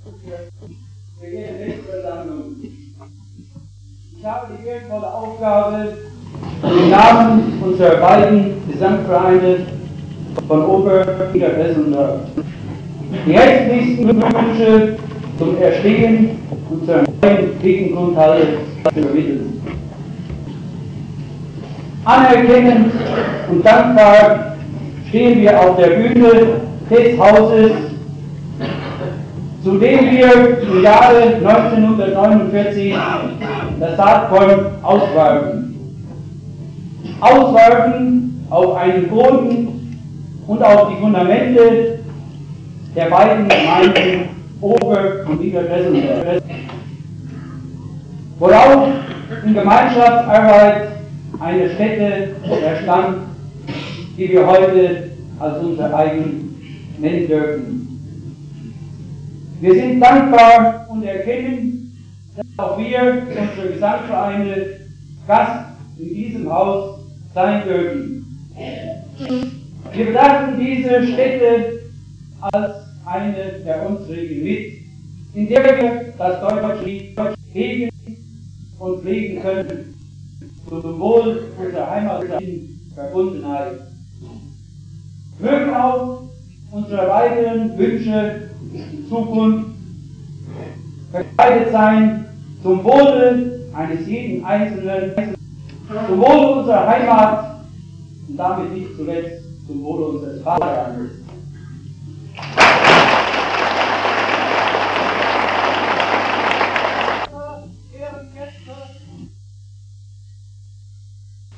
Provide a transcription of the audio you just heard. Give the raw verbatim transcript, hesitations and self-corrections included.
Verehrte Rechtsversammlung, ich habe die ehrenvolle Aufgabe, im Namen unserer beiden Gesamtvereine von Ober-, Niederwest und Nord die herzlichsten Glückwünsche zum Erstehen unserer neuen Kirchengrundhalle zu übermitteln. Anerkennend und dankbar stehen wir auf der Bühne des Hauses, zu dem wir im Jahre neunzehnhundertneunundvierzig das Saatkorn auswarfen. Auswarfen auf einen Boden und auf die Fundamente der beiden Gemeinden Ober- und Niederwessenberg, worauf in Gemeinschaftsarbeit eine Stätte erstand, die wir heute als unser eigen nennen dürfen. Wir sind dankbar und erkennen, dass auch wir, unsere Gesamtvereine, Gast in diesem Haus sein dürfen. Wir betrachten diese Stätte als eine der unsrigen mit, in der wir das deutsche Lied hegen und pflegen können, zum Wohl unserer heimatlichen Verbundenheit. Mögen auch unsere weiteren Wünsche in Zukunft verkleidet sein zum Wohle eines jeden Einzelnen, zum Wohle unserer Heimat und damit nicht zuletzt zum Wohle unseres Vaterlandes.